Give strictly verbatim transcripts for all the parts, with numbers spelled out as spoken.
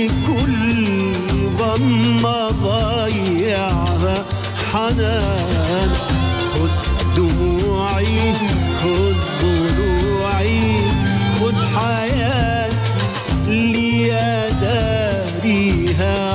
هذه كل ضمة ضيعها حنان. خذ دموعي خذ ضلوعي خذ حياتي اللي أداريها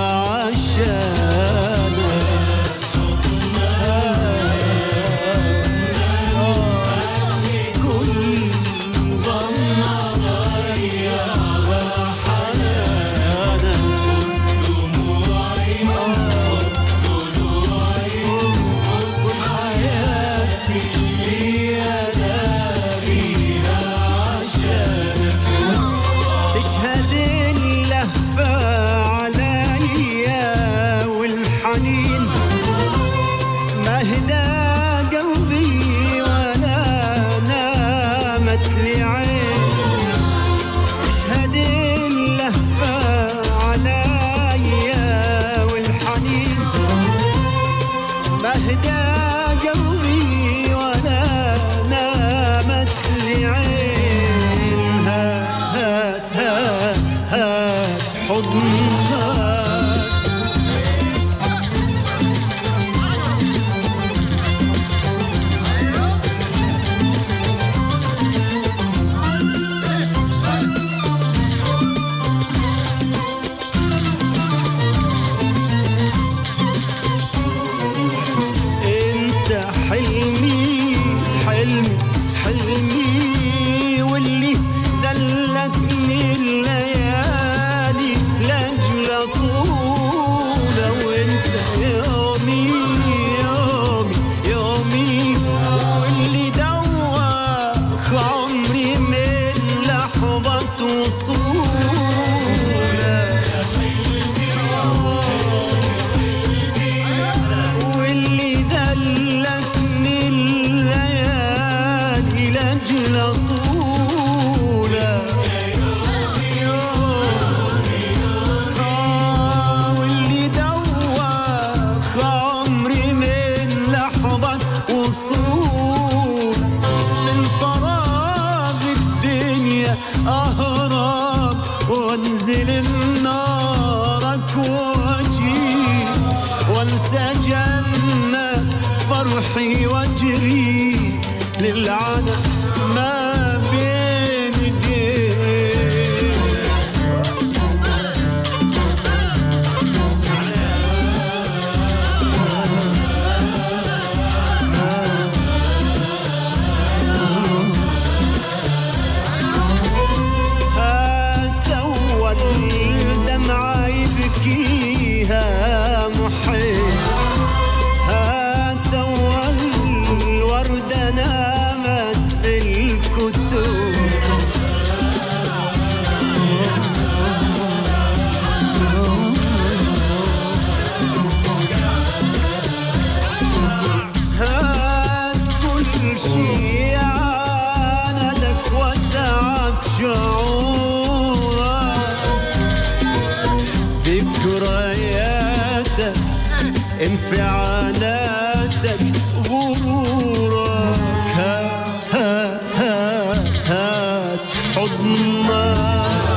انفعالاتك غرورك هات هات هات هات حضنك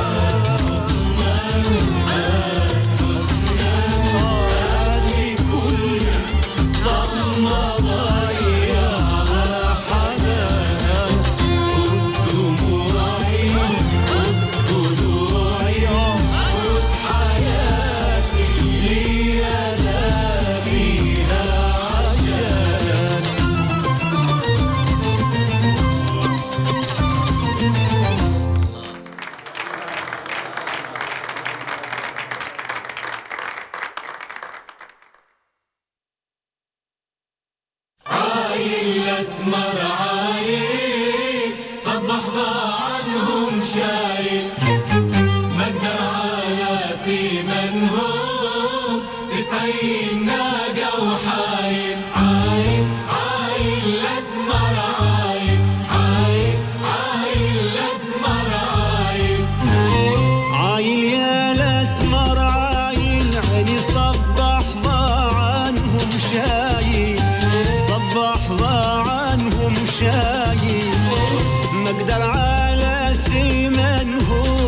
الأسمر عايد صبح ضاعنهم شايد ما اقدر على في منهوب تسعين ناقة وحايد عايد عايد الأسمر عايد عايد عايد الأسمر عايد عايل يا الأسمر عايل عيني صبح ضاعنهم شايد صبح ضاعنهم شايد ما اقدر على ثمنهم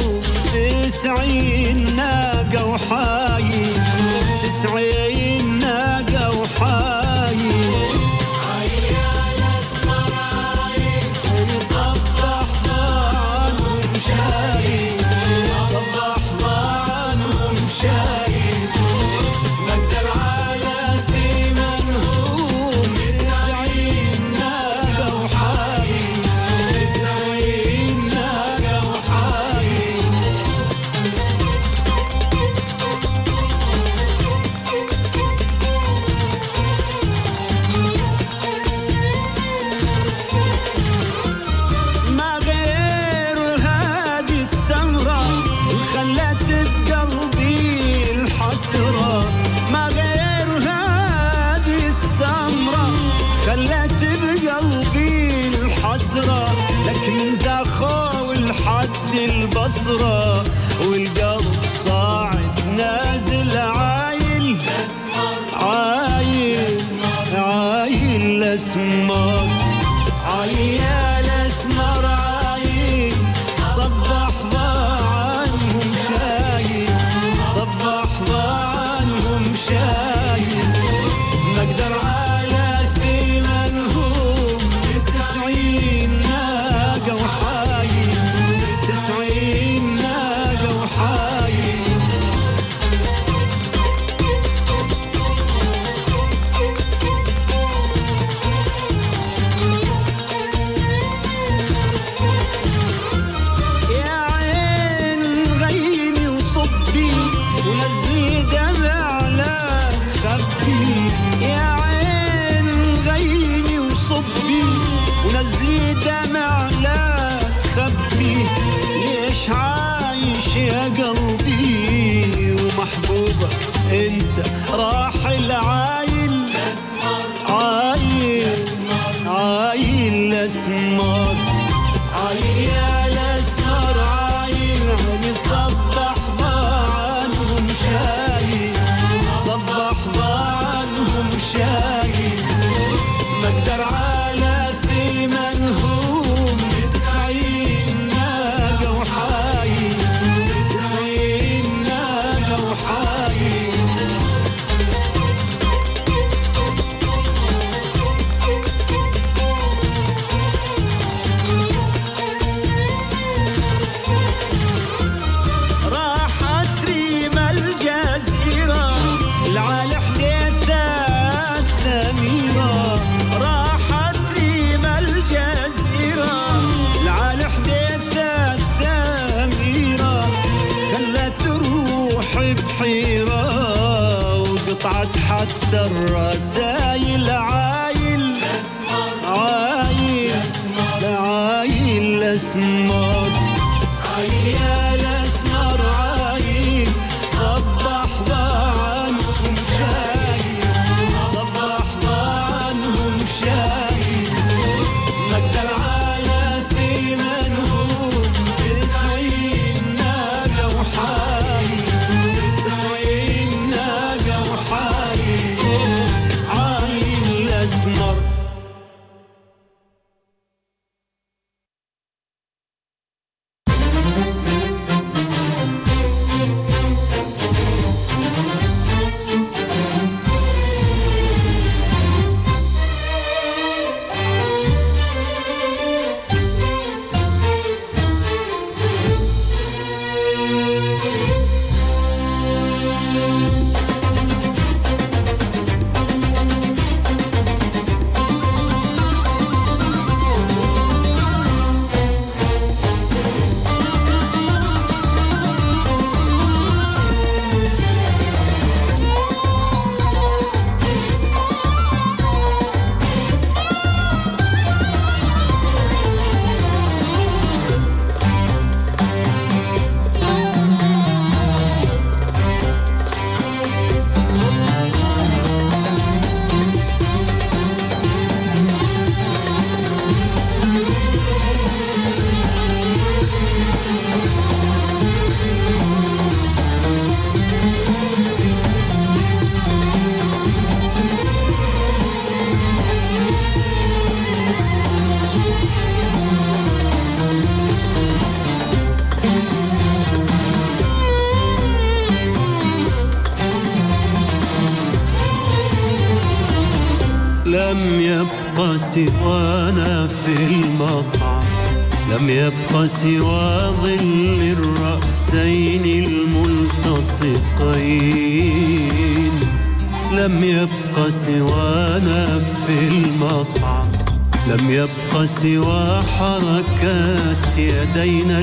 العسرة لك من زاخو لحد البصرة والقلب صاعد نازل عايل عايل عايل الأسمر عايل يا الأسمر عايل صبح ضاع عنهم شايل صبح ضاع عنهم شايل ما اقدر على ثمنهم تسعين ناقة وحايل تسعين ناقة وحايل يا عين غيمي وصبي ونزلي دمع لا تخبي يا عين غيمي وصبي ونزلي دمع لا تخبي ليش عايش يا قلبي ومحبوبة انت راحل عايل عايل عايل الأسمر عايل يا الأسمر عايل عيني صبح ضاع عنهم شايل صبح ضاع عنهم شايل ما اقدر على ثمنهم تسعين ناقة وحايل تسعين ناقة وحايل راحت ريم الجزيرة العالي حديثات ثميرة راحت ريم الجزيرة العالي حديثات ثميرة خلت روح بحيرة وقطعت حتى الرسايل عايل عايل عايل الأسمر عايل يا الأسمر عايل صبح ضاع عنهم شايل صبح ضاع عنهم شايل ما اقدر على ثمنهم تسعين ناقة وحايل تسعين ناقة وحايل عايل الأسمر لم يبق سوانا في المطعم لم يبق سوى ظل الرأسين الملتصقين لم يبق سوانا في المطعم لم يبق سوى حركات يدينا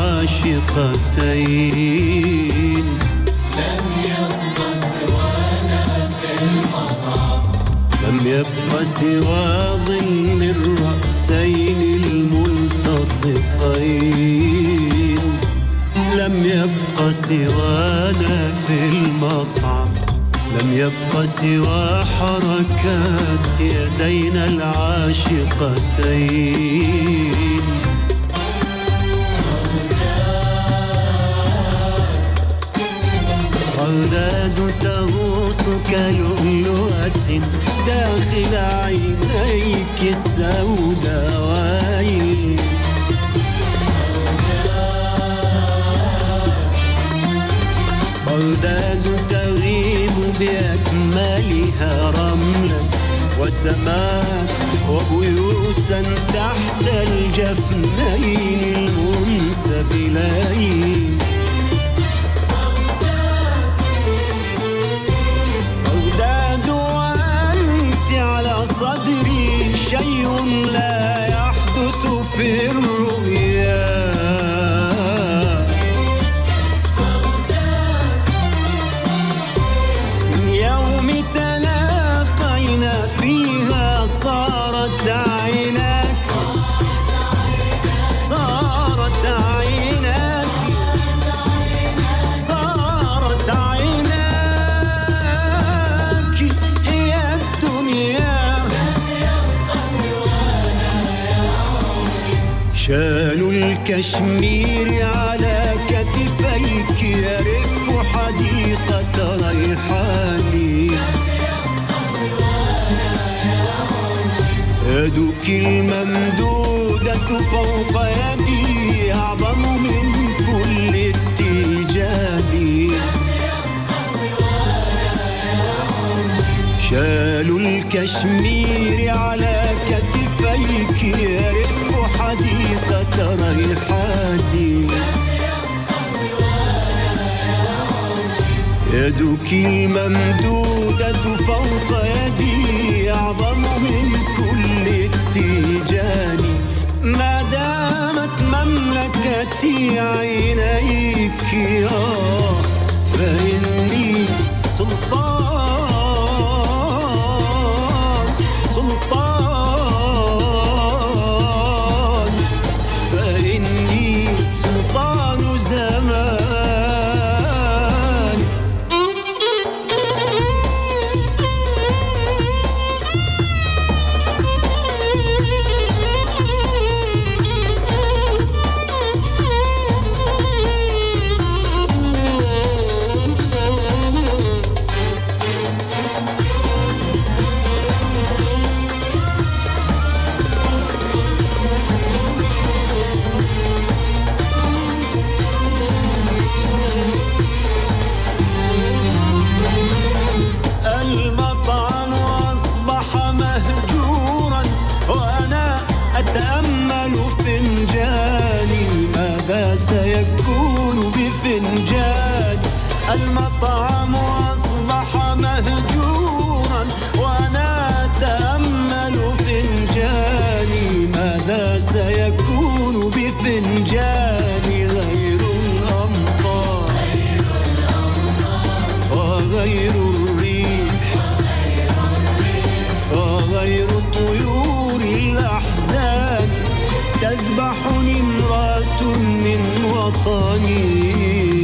العاشقتين لم يبق سوانا في المطعم لم يبق سوى ظل الرأسين الملتصقين لم يبق سوانا في المطعم لم يبق سوى حركات يدينا العاشقتين. بغداد تغوص كلؤلؤة داخل عينيك السوداوين. بغداد تغيب بأكملها رملا وسماء وبيوتا تحت الجفنين المنسبلين. بغداد وأنت على صدري شيء لا يحدث في الرؤيا. صارت عيناك صارت عيناك صارت عيناك هي الدنيا. شالوا الكشمير على كتفيك يرف حديقة ريحاني. يدك الممدودة فوق يدي أعظم من كل التيجان. شالوا الكشمير على كتفيك يرف حديقة ريحاني. يدك الممدودة فوق يدي أعظم من كل التيجان. ما دامت مملكتي عينيك فإني سلطان سلطان فإني سلطان زمان. سيكون بفنجان المطعم أصبح مهجورا وأنا أتأمل فنجاني. ماذا سيكون بفنجاني غير الأمطار وغير الريح وغير طيور الأحزان. تذبحني امرأة من وطني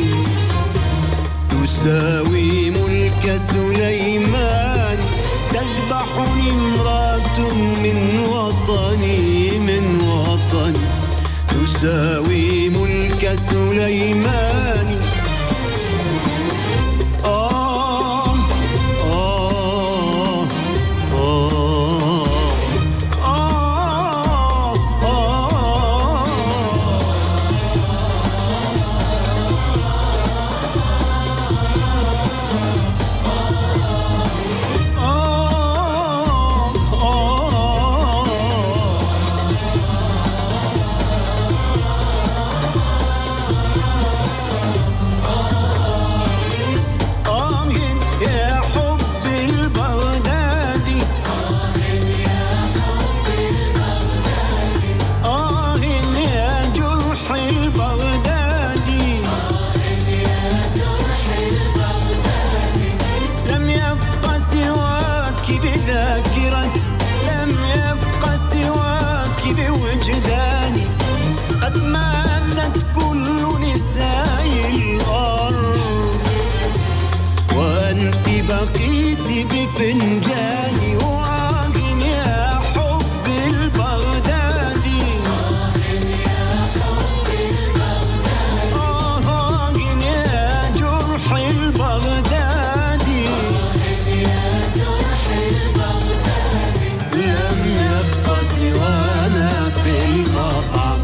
تساوي ملك سليمان. تذبحني امرأة من وطني من وطني تساوي ملك سليمان. آه آه آه بفنجاني واغن يا حب البغدادي واغن يا حب البغدادي واغن يا جرح البغدادي واغن يا جرح البغدادي لم يبقى سوانا في المطعم.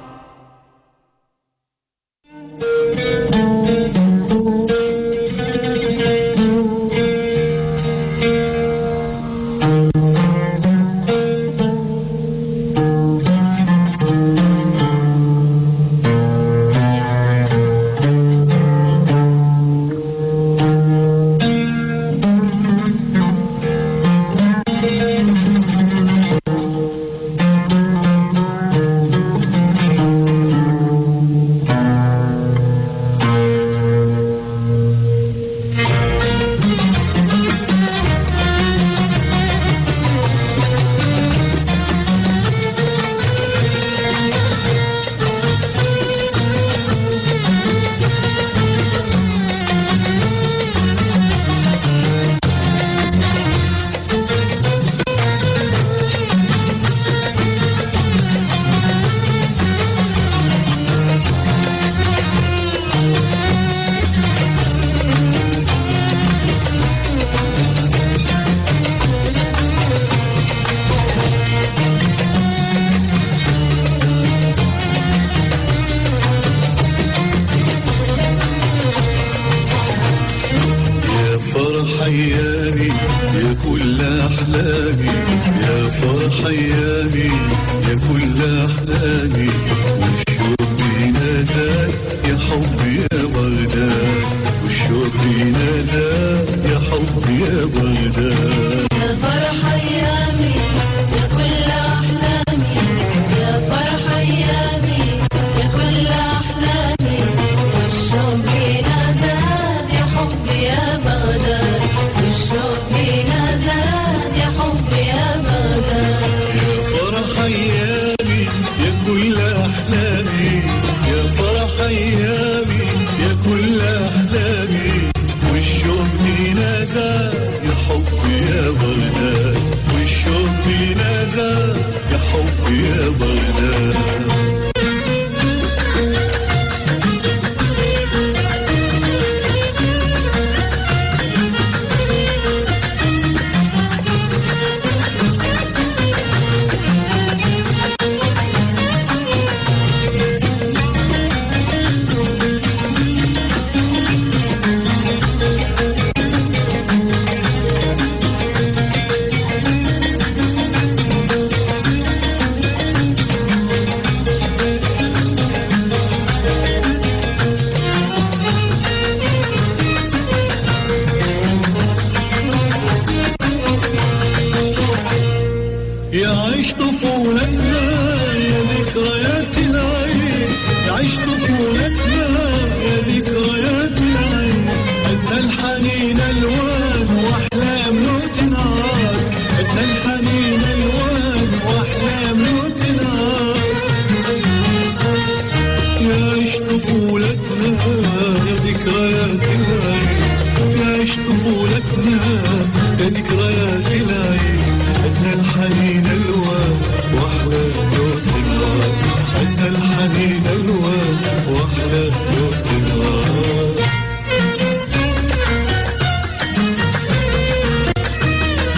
أيامي يا كل أحلامي، يا فرح أيامي يا كل أحلامي، والشوق بينا زاد يا حبي يا بغداد، والشوق بينا زاد يا حبي يا بغداد. يا فرح أيامي يا كل أحلامي، يا فرح أيامي يا كل أحلامي، والشوق بينا زاد يا حبي يا بغداد، والشوق بينا زاد يا حبي يا بغداد. يا فرح أيامي يا كل أحلامي، يا فرح أيامي يا كل أحلامي، والشوق بينا زاد يا حبي يا بغداد، والشوق بينا زاد يا حبي يا بغداد. يا عيش طفولتنا يا ذكريات العين، يا عيش طفولتنا يا ذكريات العين، عدنا الحنين الوان واحلام له تنعاد، عدنا الحنين الوان واحلام له تنعاد. يا عيش طفولتنا يا ذكريات العين، يا عيش طفولتنا يا ذكريات العين، عدنا الحنين الوان واحلى لوت النار، عدنا الحنين الوان واحلى لوت النار.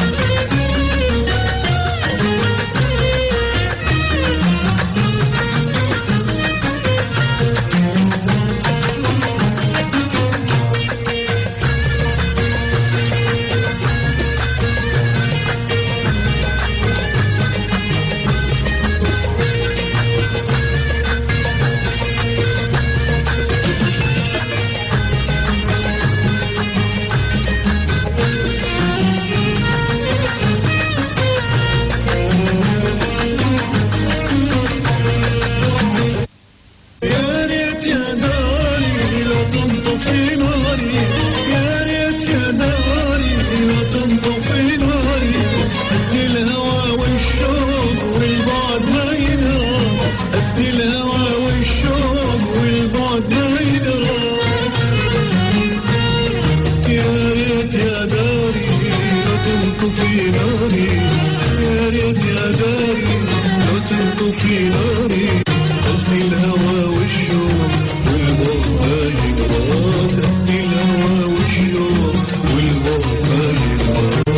يا داري لا تنطفي ناري تزني الهوى والشوق والبعد ما ينغاد تزني الهوى والشوق والبعد ما ينغاد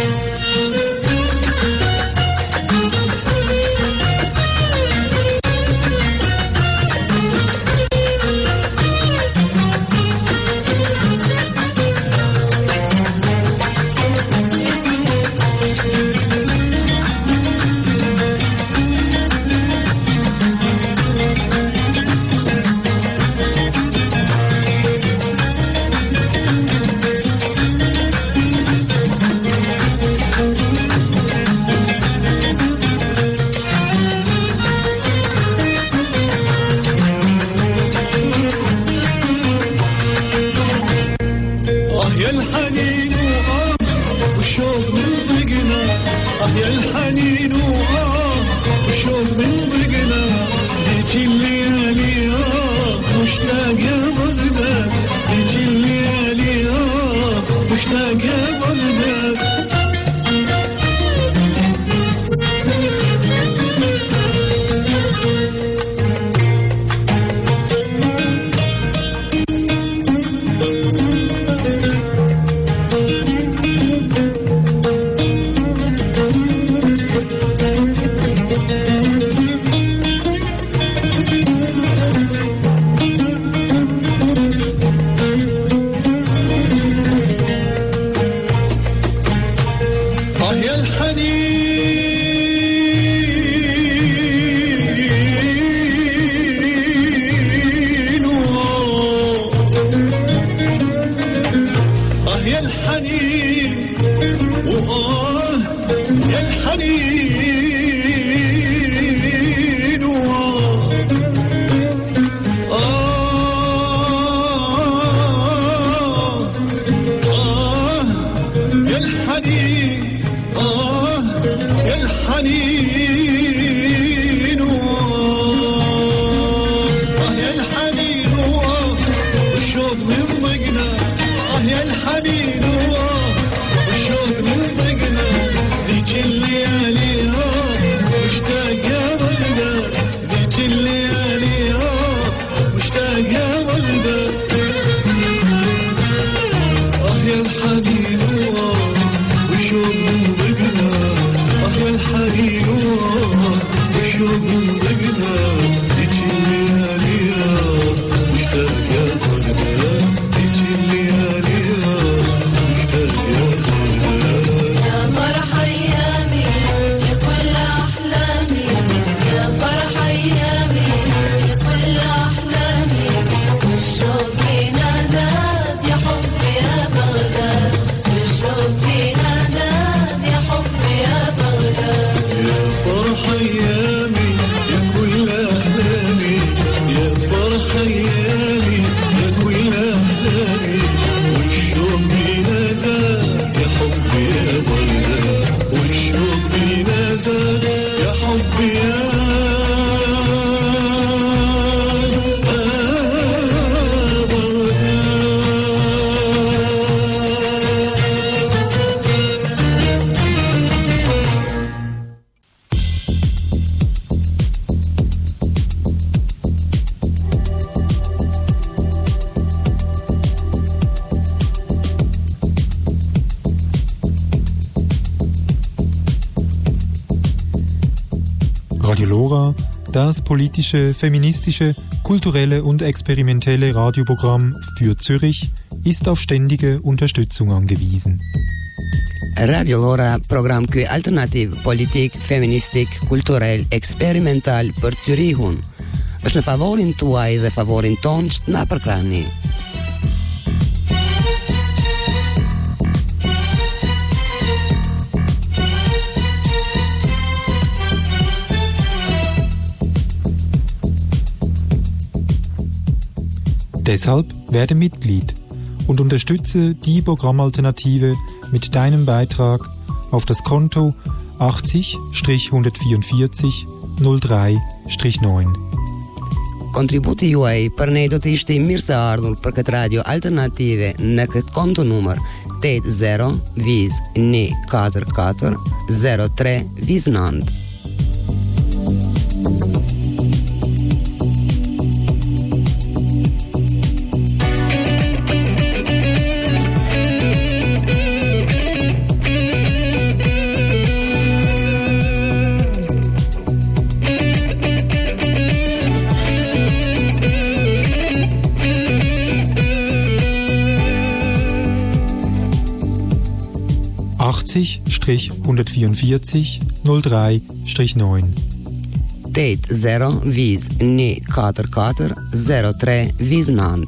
Radio Lora, das politische, feministische, kulturelle und experimentelle Radioprogramm für Zürich, ist auf ständige Unterstützung angewiesen. Radio Lora, program qui alternativ politik, feministik, kulturell, experimental për Zyrihun. Është në favorin tuaj dhe favorin tonë që të na përkrahni. Deshalb werde Mitglied und unterstütze die Programmalternative mit deinem Beitrag auf das Konto achtzig einhundertvierundvierzig null drei neun. Kontributi juaj për ne do të ishte i mirë se ardhur për këtë radio alternative në këtë konto numër pet zero vis ni katër katër zero tre Viznand. achtzig hundertvierundvierzig null drei neun. pet zero vis ni katër katër zero tre Viznand.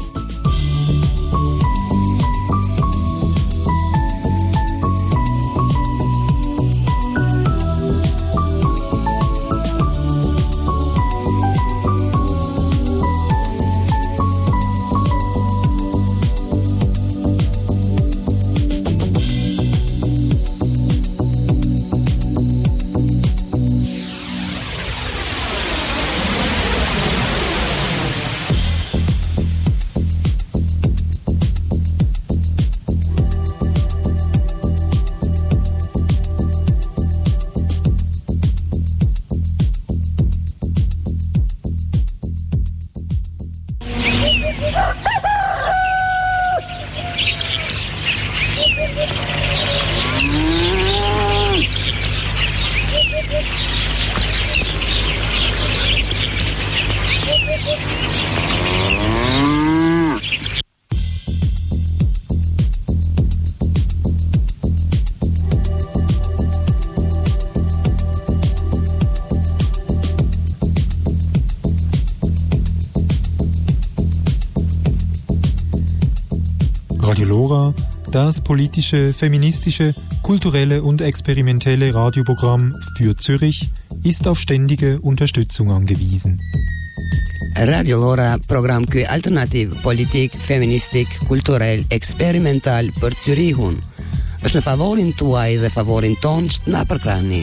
Radio Lora, das politische, feministische, kulturelle und experimentelle Radioprogramm für Zürich, ist auf ständige Unterstützung angewiesen. Radio Lora, program ky alternativ politik, feministik, kulturell, eksperimental për Zyrihun. Është në favorin tuaj dhe favorin tonë që na përkrahni.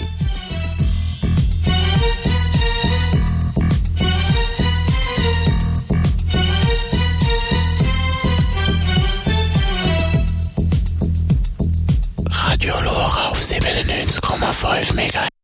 Radio Lora auf siebenundneunzig Komma fünf Megahertz.